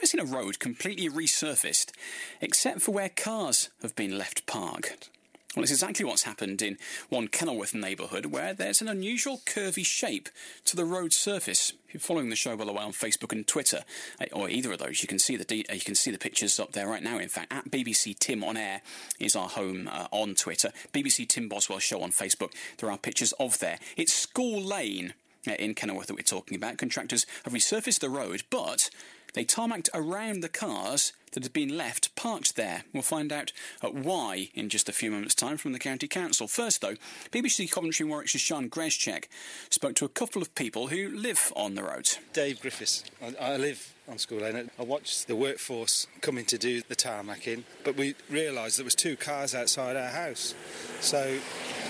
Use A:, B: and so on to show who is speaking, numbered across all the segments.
A: seen a road completely resurfaced, except for where cars have been left parked? Well, it's exactly what's happened in one Kenilworth neighbourhood, where there's an unusual curvy shape to the road surface. If you're following the show by the way on Facebook and Twitter, or either of those, you can see the pictures up there right now. In fact, at BBC Tim on Air is our home on Twitter. BBC Tim Boswell Show on Facebook. There are pictures of there. It's School Lane in Kenilworth that we're talking about. Contractors have resurfaced the road, but they tarmacked around the cars that had been left parked there. We'll find out why in just a few moments' time from the County Council. First, though, BBC Coventry and Warwickshire's Sian Grezchek spoke to a couple of people who live on the road.
B: Dave Griffiths. I live on School Lane. I watched the workforce coming to do the tarmacking, but we realised there was 2 cars outside our house. So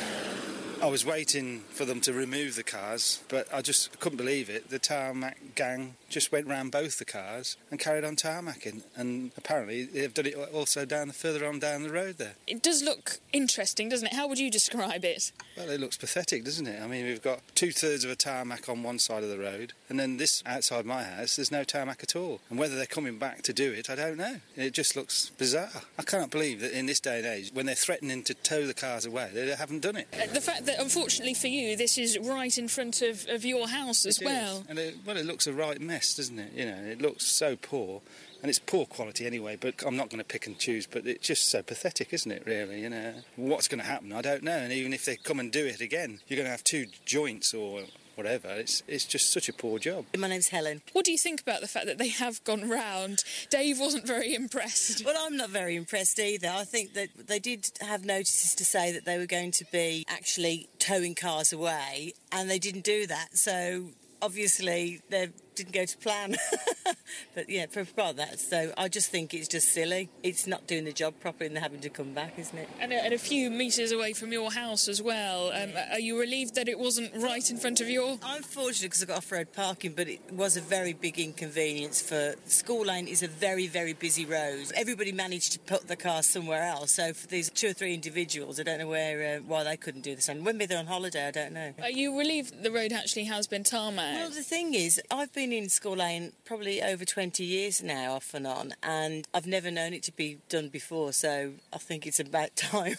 B: I was waiting for them to remove the cars, but I just couldn't believe it. The tarmac gang just went round both the cars and carried on tarmacking, and apparently they've done it also further on down the road there.
C: It does look interesting, doesn't it? How would you describe it?
B: Well, it looks pathetic, doesn't it? I mean, we've got 2/3 of a tarmac on one side of the road, and then this outside my house, there's no tarmac at all. And whether they're coming back to do it, I don't know. It just looks bizarre. I can't believe that in this day and age, when they're threatening to tow the cars away, they haven't done it.
C: The fact that, unfortunately for you, this is right in front of your house as well.
B: And it looks a right mess, doesn't it? You know, it looks so poor. And it's poor quality anyway, but I'm not going to pick and choose, but it's just so pathetic, isn't it, really? You know, what's going to happen, I don't know. And even if they come and do it again, you're going to have 2 joints or whatever. It's just such a poor job.
D: My name's Helen.
C: What do you think about the fact that they have gone round? Dave wasn't very impressed.
D: Well, I'm not very impressed either. I think that they did have notices to say that they were going to be actually towing cars away, and they didn't do that. So obviously they didn't go to plan. But yeah, for that. So I just think it's just silly. It's not doing the job properly and they're having to come back, isn't it?
C: And a few metres away from your house as well. Are you relieved that it wasn't right in front of your...
D: I'm fortunate because I've got off-road parking, but it was a very big inconvenience. For School Lane is a very, very busy road. Everybody managed to put the car somewhere else. So for these 2 or 3 individuals, I don't know why they couldn't do the same. When they're on holiday, I don't know.
C: Are you relieved the road actually has been tarmacked?
D: Well, the thing is, I've been in School Lane probably over 20 years now, off and on, and I've never known it to be done before, so I think it's about time.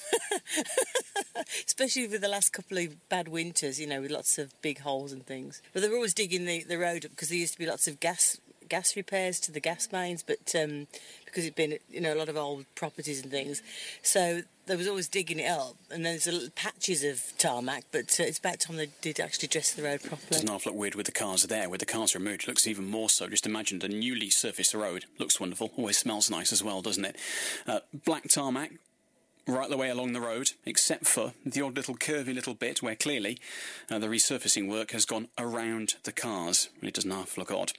D: Especially with the last couple of bad winters, you know, with lots of big holes and things. But they were always digging the road up because there used to be lots of gas repairs to the gas mains, but because it'd been, you know, a lot of old properties and things, so they was always digging it up, and then there's little patches of tarmac, but it's about time they did actually dress the road properly.
A: Doesn't half look weird with the cars there. With the cars removed, it looks even more so. Just imagine the newly surfaced road. Looks wonderful. Always smells nice as well, doesn't it? Black tarmac right the way along the road, except for the odd little curvy little bit where clearly the resurfacing work has gone around the cars. It doesn't half look odd.